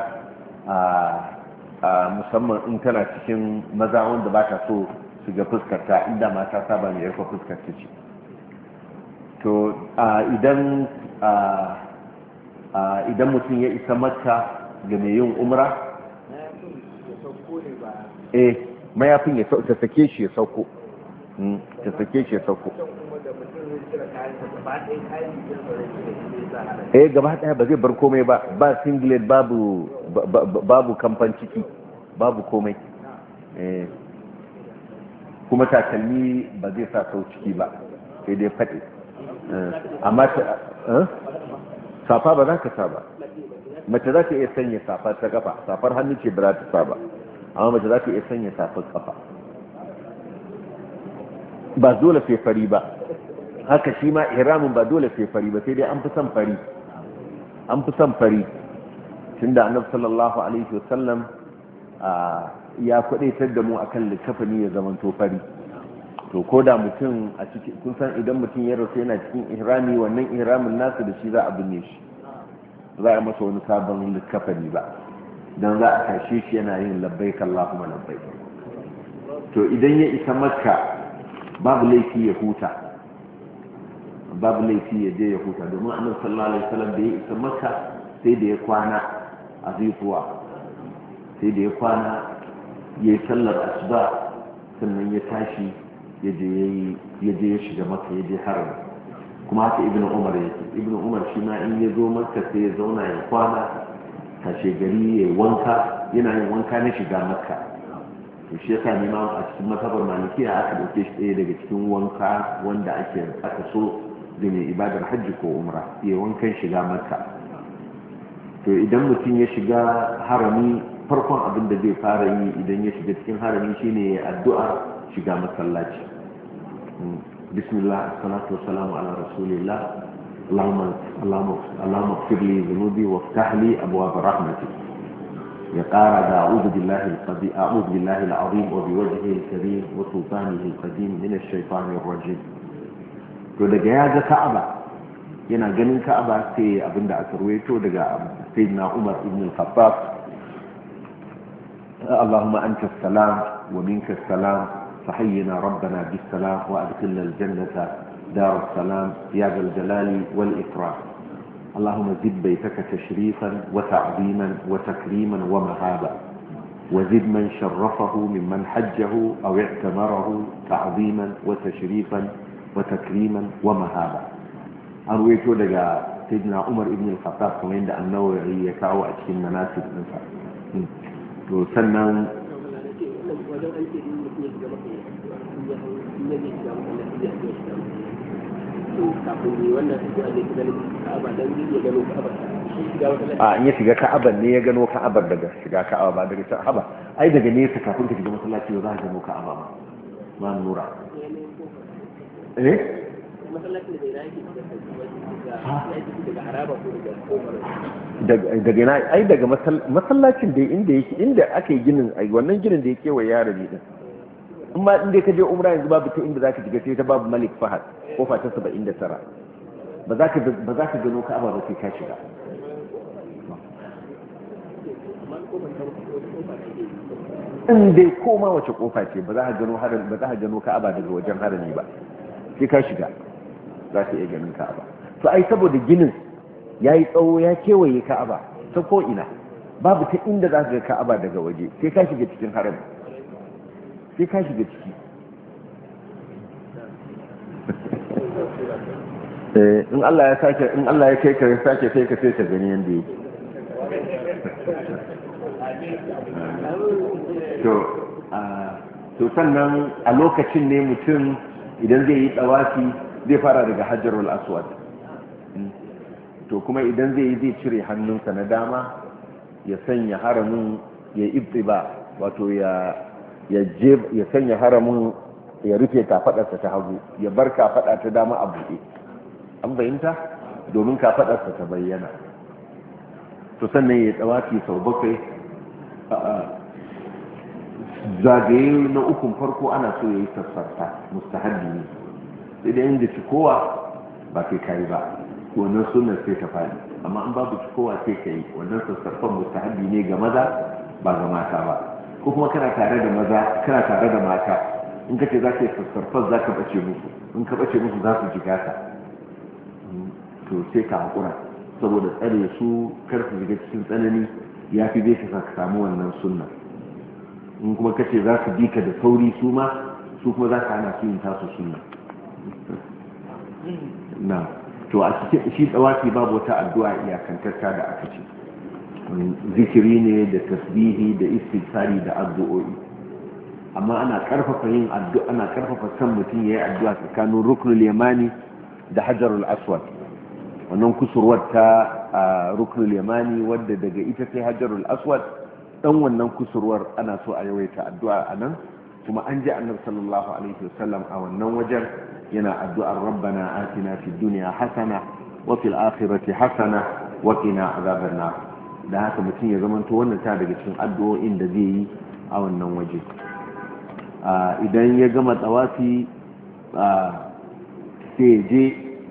a musamman in tana cikin maza wanda ba ta so su ga fuskarta inda mata saba mai yarfa fuskarta ce to idan idan mutum ya isa makka ga mai yin umra eh mayafin ya ta sake shi ya sauko ta sake shi ya sauko eh gaba daya ba zai bar komai ba ba singlet babu babu kamfan ciki babu komai eh kuma takalmi ba zai sa sau ciki ba sai dai faɗi amma safa ba za ka sa ba mace za ta iya sanya safar ta kafa safar hannu ce ba za ta sa ba amma mace za ta iya sanya safar kafa ba dole sai fari ba haka shi ma ihramin ba dole sai fari ba sai dai an fi son fari an fi son fari tunda annabi sallallahu alaihi wasallam ya kwadaitar da mu akan likafani ya zamanto fari to ko da mutum a cikin kun san idan mutum ya rasu yana cikin ihrami wannan ihramin nasu da shi za a binne shi za a masa wani sabon likafani ba don za a tashe shi yana yin labbaik Allahumma labbaik. To idan ya isa makka babu laifi ya huta babu laifi ya je ya huta domin annabi sallallahu alaihi wasallam da ya isa makka sai da ya kwana a zuwa sai da ya kwana ya yi sallar asuba sannan ya tashi ya je ya shiga makka ya je haram kuma haka ibnu umar yake ibnu umar shi ma in ya zo makka sai ya zauna ya kwana kashe gari ya wanka yana yin wanka na shiga makka to shi yasa ne ma a cikin mazhabar malikiya aka dauke shi ɗaya daga cikin wanka wanda ake aka so da mai ibadar hajji ko umra ya wankan shiga makka. To idan mutum ya shiga harami farkon abin da zai fara yi idan ya shiga cikin harami shine addu'a shiga masallaci. bismillah salatu wassalamu ala rasulillah allahumma allahumma allahumma ighfir li dhunubi waftah li abwaab rahmatik. ya qara da a'udhu billahi al-qadim a'udhu billahi al-azim wa biwajhihi al-karim wa sultanihi al-qadim min ash-shaytanir rajim. To daga ya ga ka'aba yana ganin ka'aba sai abinda aka ruwaito daga sayyidina Umar ibn al-Khattab Allahumma anta as-salam wa minka as-salam fahayyina rabbana bis-salam wa adkhilna al-jannata dar as-salam ya dhal jalali wal ikram. Allahumma zid baytaka tashrifan wa ta'ziman wa takriman wa mahaba وزد من شرفه ممن حجه أو اعتمره تعظيما وتشريفا وتكريما ومهابة. أرويته لقى سيدنا عمر ابن الخطاب كما عند النووي يكاو أتكين مناسب نفع وسنن a in ya shiga ka'abar ne ya gano ka'abar daga shiga ka'aba ba daga ka'aba ai daga nesa kafin ka shiga masallaci za ka gano ka'aba ba ma nura eh daga yana ai daga masallacin da inda yake inda aka yi ginin ai wannan ginin da ya kewaye yaro ne din amma inda ka je umra yanzu babu ta inda zaka shiga sai ta babu Malik Fahad kofa ta saba'in da tara ba za ka ba za ka gano Ka'aba ba sai ka shiga in dai koma wace kofa ce ba za ka gano harin ba za ka gano Ka'aba daga wajen harami ba sai ka shiga za ka iya ganin Ka'aba. To ai saboda ginin ya yi tsawo ya kewaye Ka'aba ta ko ina babu ta inda za ka ga Ka'aba daga waje sai ka shiga cikin harami sai ka shiga ciki. in Allah ya sake in Allah ya kai ka sake kai ka sai ka gani yanda yake. to to sannan a lokacin ne mutum idan zai yi tsawafi zai fara daga hajjarul aswad to kuma idan zai yi zai cire hannunsa na dama ya sanya haramun ya ibtiba wato ya ya ya sanya haramun ya rufe kafadarsa ta hagu ya bar kafada ta dama a buɗe an bayyanta domin kafadarsa ta bayyana. to sannan ya tsawafi sau bakwai zagaye na ukun farko ana so ya yi sassarta mustahabbi ne sai da inda cikowa ba sai kayi ba wannan sunan sai ta faɗi amma an babu cikowa sai ka yi wannan sassarfan mustahabbi ne ga maza ba ga mata ba ko kuma kana tare da maza kana tare da mata in kace za ka yi sassarfan za ka bace musu in ka bace musu za su jiga ka to sai ka hakura saboda tsare su kar su shiga cikin tsanani ya fi zai ka samu wannan sunna in kuma kace za su bi ka da sauri su ma su kuma za ka hana su yin tasu sunna na to a cikin shi tsawafi babu wata addu'a iyakantarta da aka ce zikiri ne da tasbihi da istighfari da addu'o'i amma ana karfafa yin addu'a ana karfafa san mutum yayi addu'a tsakanin ruknul yamani da hajarul aswad wannan kusurwar ta ruknul yamani wadda daga ita sai hajarul aswad dan wannan kusurwar ana so a yawaita addu'a anan kuma an ji annabi sallallahu alaihi wasallam a wannan wajen yana addu'ar rabbana atina fid dunya hasana wa fil akhirati hasana wa qina azaban nar da haka mutum ya zamanto wannan ta daga cikin addu'o'in da zai yi a wannan waje idan ya gama tsawafi sai je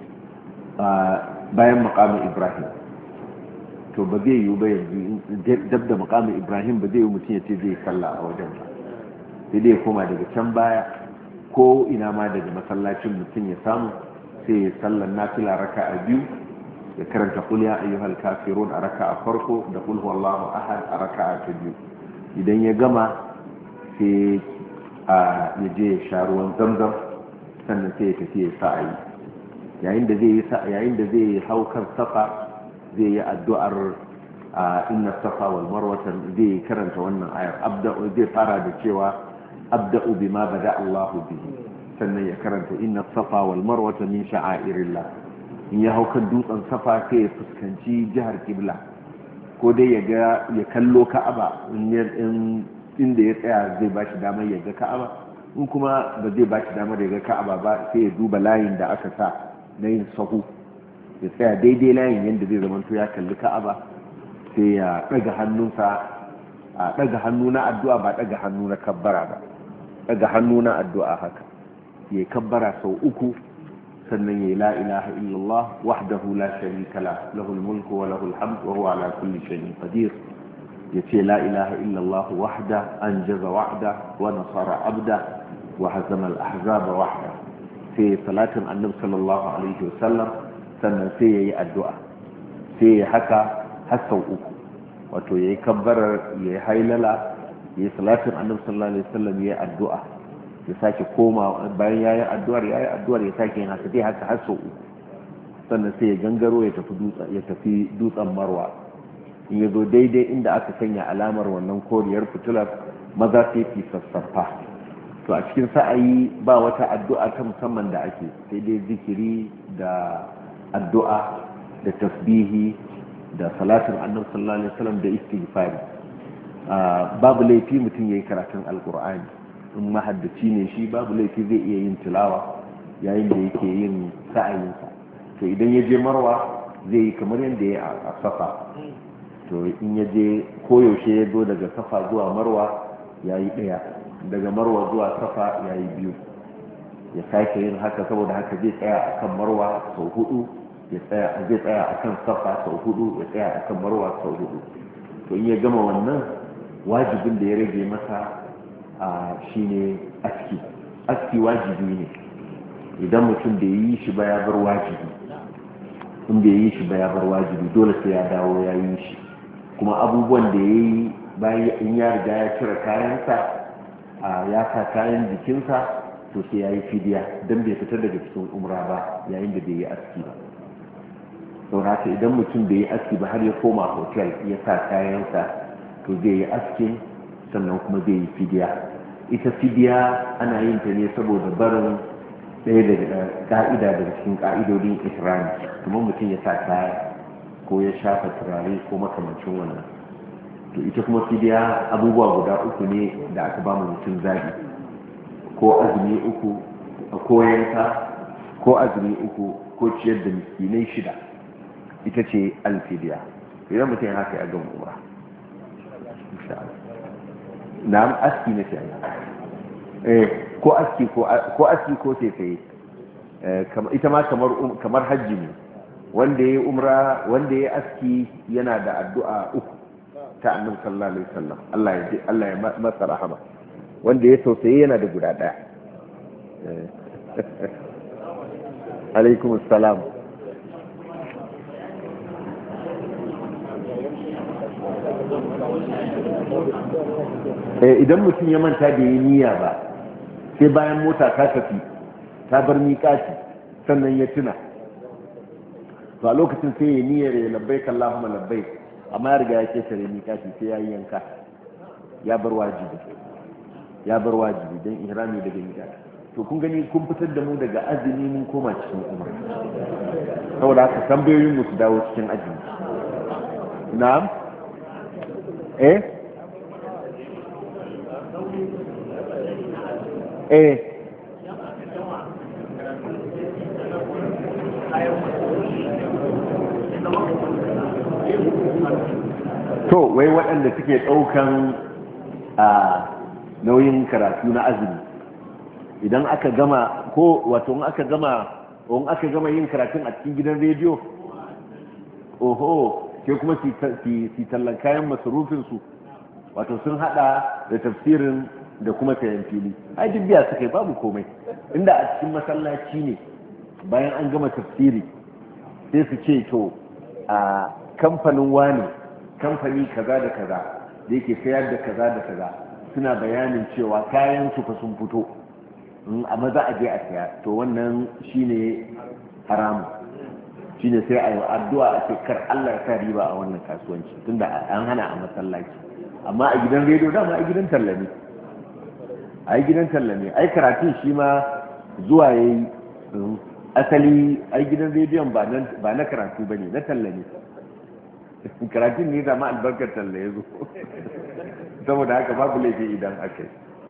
bayan makamin Ibrahim. To ba zai yiwu ba yanzu dab da makamin Ibrahim ba zai yiwu mutum ya ce zai salla a wajen ba, sai dai koma daga can baya ko ina ma daga masallacin mutum ya samu sai ya sallan nafila raka a biyu, ya karanta qul ya ayyuhal kafirun a raka a farko da qul huwallahu ahad a raka a ta biyu. Idan ya gama sai ya je ya sha ruwan zamzam, sannan sai ya tafi ya sa'ayi. yayin da zai yayin da zai hau kan safa zai yi addu'ar inna safa wal marwa, zai karanta wannan ayar abda'u, zai fara da cewa abda'u bima bada Allahu bihi, sannan ya karanta inna safa wal marwa min sha'airillah. in ya hau kan dutsen safa sai ya fuskanci jihar kibla, ko dai ya ga ya kallo ka'aba in inda ya tsaya zai bashi damar ya ga ka'aba, in kuma ba zai bashi damar ya ga ka'aba ba sai ya duba layin da aka sa na yin sahu, ya tsaya daidai layin yadda zai zama to ya kalli ka'aba, sai ya daga hannunsa, a daga hannu na addu'a ba daga hannu na kabbara ba, daga hannu na addu'a haka ya kabbara sau uku, sannan ya la ilaha illallah wahdahu la sharika la lahul mulku wa lahul hamd wa huwa ala kulli shay'in qadir. ya ce la ilaha illallah wahda anjaza wa'da wa nasara abda wa hazama al-ahzaba wahda. sai salatin annabi sallallahu alaihi wasallam, sannan sai yayi addu'a, sai ya haka har sau uku, wato yayi kabbarar, yayi hailala, yayi salatin annabi sallallahu alaihi wasallam, yayi addu'a, ya sake koma bayan yayi addu'ar yayi addu'ar ya sake yin haka dai haka har sau uku, sannan sai ya gangaro ya tafi dutsen ya tafi dutsen Marwa. in ya zo daidai inda aka sanya alamar wannan koriyar fitilar, maza sai fi sassarfa. to a cikin sa'ayi ba wata addu'a ta musamman da ake, sai dai zikiri da addu'a da tasbihi da salatin annabi sallallahu alaihi wasallam da istighfari. babu laifi mutum yayi karatun alqur'ani, in mahaddaci ne shi babu laifi zai iya yin tilawa yayin da yake yin sa'ayinsa. to idan ya je Marwa zai yi kamar yadda ya a Safa. to in ya je koyaushe ya zo daga Safa zuwa Marwa ya yi ɗaya, daga Marwa zuwa Safa ya yi biyu, ya sake yin haka. saboda haka zai tsaya a kan Marwa sau hudu, ya tsaya zai tsaya a kan Safa sau hudu, ya tsaya a kan Marwa sau hudu. to in ya gama wannan, wajibin da ya rage masa shi ne aski. aski wajibi ne, idan mutum da yi shi ba ya bar wajibi, in bai yi shi ba ya bar wajibi, dole sai ya dawo ya yi shi. kuma abubuwan da ya yi bayan in ya riga ya cire kayansa, ya sa kayan jikinsa, to sai ya yi fidiya don bai fitar daga cikin umra ba yayin da bai yi aski ba. sau haka idan mutum bai yi aski ba har ya koma hotel ya sa kayansa, to zai yi aski sannan kuma zai yi fidiya. ita fidiya ana yin ta ne saboda barin ɗaya daga ka'ida daga cikin ka'idodin ihrami, kuma mutum ya sa kaya ko ya shafa turare ko makamancin wannan. to ita kuma fidiya abubuwa guda uku ne da aka ba mu mutum zaɓi, ko azumi uku ko yanka, ko azumi uku ko ciyar da miskinai shida, ita ce alfidiya. idan mutum ya haka ya gama umra. na'am, aski na fiye eh ko aski ko ko aski ko sai ita ma kamar kamar hajji ne. wanda ya umra wanda ya aski yana da addu'a uku ta annabi sallallahu alaihi wasallam, Allah ya Allah ya masa rahama. wanda ya tausaye yana da guda daya. alaikum assalam. idan mutum ya manta da yi niyya ba, sai bayan mota ta tafi ta bar miƙati sannan ya tuna, to a lokacin sai ya niyyar ya labbaik Allahumma labbaik, amma ya riga ya ce sare miƙati, sai ya yi yanka, ya bar wajibi ya bar wajibi don ihrami daga miƙati. to kun gani kun fitar da mu daga azumi mun koma cikin umra, saboda haka tambayoyin mu su dawo cikin azumi. na'am eh eh to wai waɗanda suke ɗaukan a nauyin karatu na azumi idan aka gama ko wato in aka gama in aka gama yin karatun a cikin gidan rediyo oho ke kuma si tallan kayan masarufinsu wato sun hada da tafsirin da kuma sayan fili ai duk biya suka yi babu komai inda a cikin masallaci ne bayan an gama tafsiri sai su ce to a kamfanin wani kamfani kaza da kaza da yake sayar da kaza da kaza suna bayanin cewa kayan su fa sun fito amma za a je a saya to wannan shine haramu shine sai a yi addu'a a ce kar Allah ya sa riba a wannan kasuwanci tunda an hana a masallaci amma a gidan rediyo dama a gidan talla ne a gidan talla ne ai karatun shi ma zuwa yayi asali ai gidan rediyon ba na karatu bane na talla ne karatun ne zama albarkar talla ya zo saboda haka babu laifi idan aka yi